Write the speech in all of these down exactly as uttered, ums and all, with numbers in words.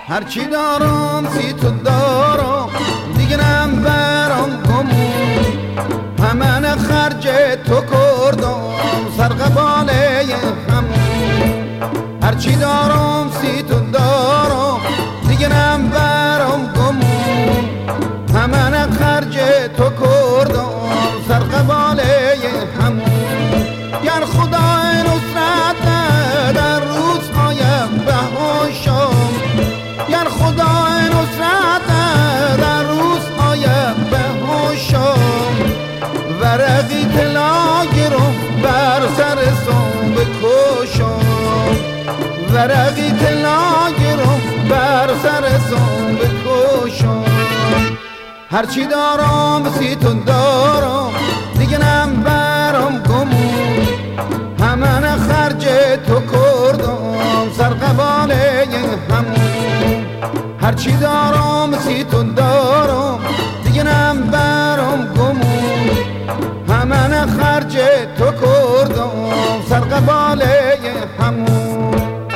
هرچی دارم سی تو دارم دیگه نم برام گمون همه خرج تو کردم سر قباله همون هرچی دارم سی تو دارم دیگه نم برام گمون همه خرج تو کردم سر قباله همون گر خدای نصرت در روزهای بهاشم گر خدای نصرت در روزهای بهاشم ورقی طلا گرم بر سر سام بکشم ورقی طلا گرم بر سر سام بکشم هرچی دارم سی تو دارم دیگه نم برام گمون همه خرج تو کردم سر قباله همون هرچی دارم سی تو دارم دیگه نم برام گمون همه خرج تو کردم سر قباله همون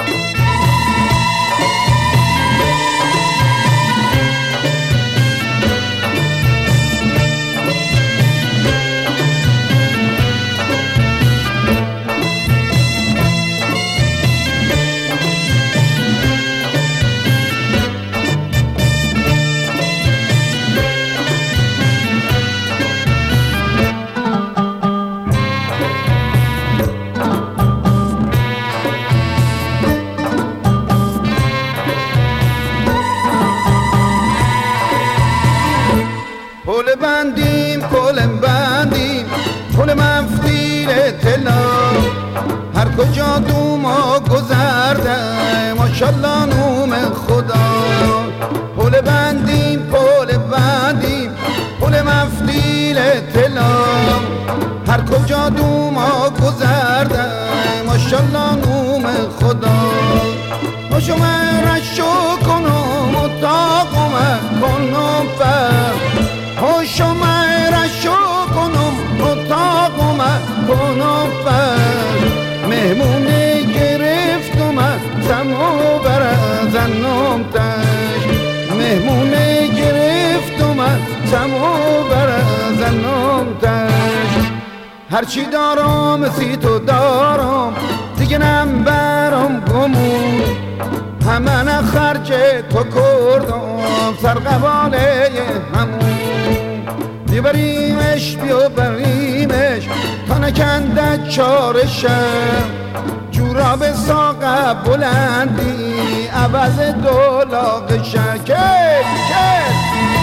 پل بندیم پل بندیم پل مفتیر طلا هر کجا دوما گذرده ماشالله نوم خدا پل بندیم پل بندیم پل مفتیر طلا هر کجا دوما گذرده ماشالله نوم خدا باشو من رشو کنم و تاقم کنم فر هوشو میرشو کنم اتاقم کنم فر مهمونه گرفتم سمو برزنم تش مهمونه گرفتم سمو برزنم تش هرچی دارم سی تو دارم دیگه نم برام گمون همه خرج تو کردم سر قباله همون بیبریمش بیو بریمش تا نکنده چارشم جوراب ساقه بلندی عوض دولاقشم کل کل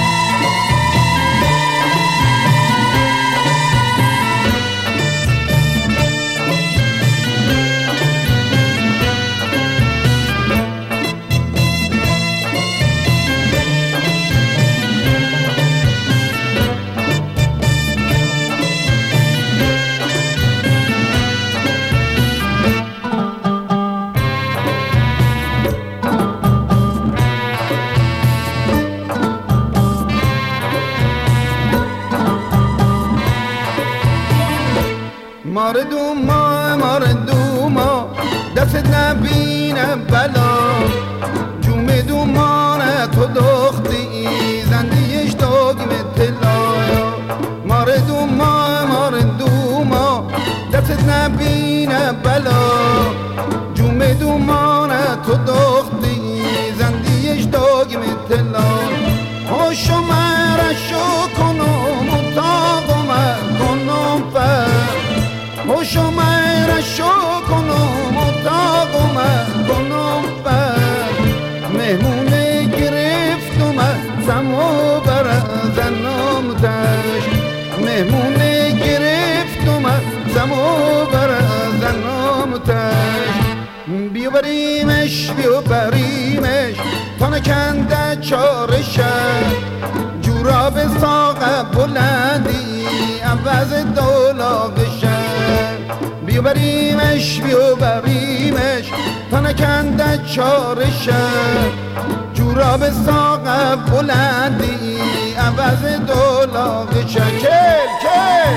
مار دوما مار دوما دست نبینه بلا جوم دومان تو دختی زندیش داگیم طلا مار دوما مار دوما دست نبینه بلا جوم دومان تو دختی زندیش داگیم طلا هوشو مرشو کنم و تاقم کنم فر هوشو میرشو کنم اتاقم کنم فر مهمونه گرفتم سمو برزنم تش مهمونه گرفتم سمو برزنم تش بیو بریمش بیو بریمش تا نکنده چارشم جوراب ساقه بلندی عوض دولاقشم بیو بریمش بیو بریمش تا نکنده چارشم جوراب ساقه بلندی عوض دولاقشم کل کل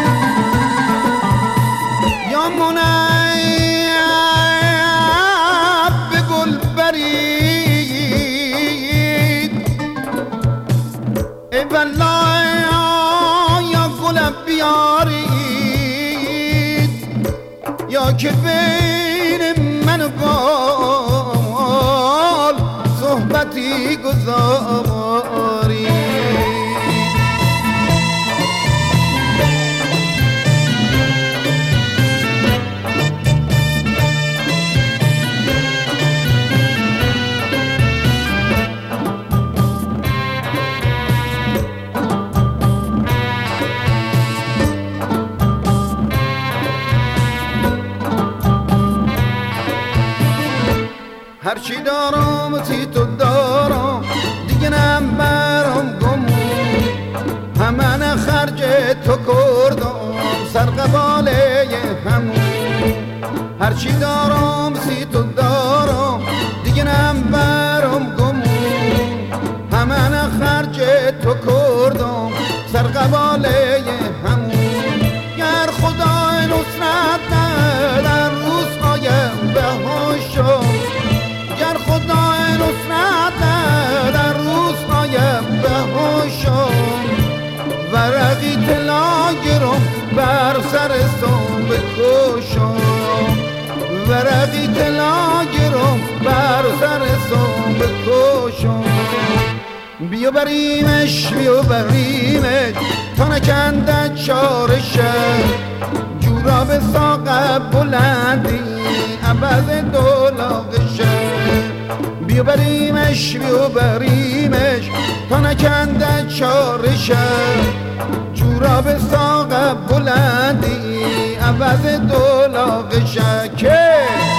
یا منای گذاری. هرچی دارم سی تو دارم دیگه نبرم گمون، همه نه خرج تو کردم سر قباله همون. هرچی دارم سی تو دارم دیگه نبرم گمون، همه نه خرج تو کردم سر قباله همون. گر خدا نصرت نه در روزهای بهاشم، گر خدا نصرت در روزهای بهاشم، ورقی طلا گرم بر سر سام بکشم، ورقی طلا گرم بر سر سام بکشم. بیا بریمش بیا بریمش تا نکنده چارشه، جورا به ساق بلندی عبز دولاغشه. بیا بریمش بیا بریمش تا نکنده چارشه، جورا به ساق بلندی عبز دولاغشه. که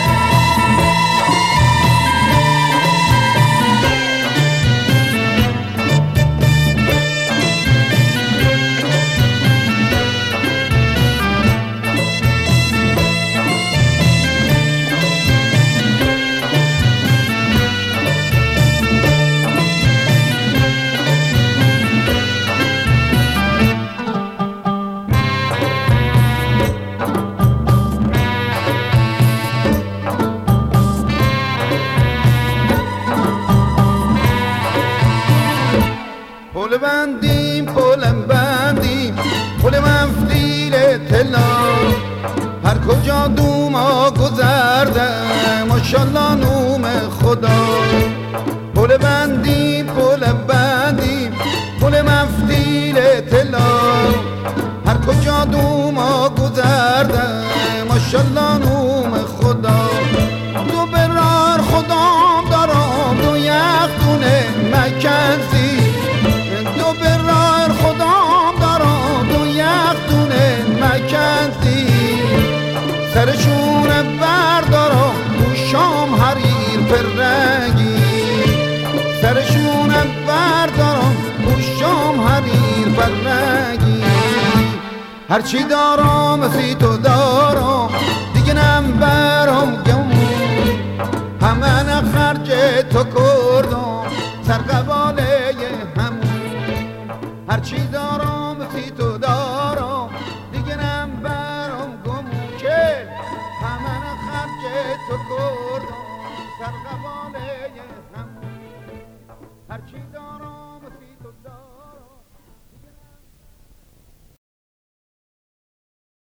پل بندیم پلم بندیم پل مفدیل طلا، هر کجا دوما گذرده ماشالله نوم خدا. پل بندیم پلم بندیم پل مفدیل طلا، هر کجا دوما گذرده ماشالله نوم خدا. دو برار خدا دارم دو یختونه مکنزی، دو برار خدا دارم دو یختونه مکنزی، سرشون بردارم گوشام حریر پرنگی، سرشون بردارم گوشام حریر پرنگی. هرچی دارم سی تو دارم دیگه نبرم گمون، همه نه خرج تو کردم سر قباله همون. هرچی دارم سی تو دارم دیگه نبرم گمون، که همه نه خرج تو کردم سر قباله همون. هرچی دارم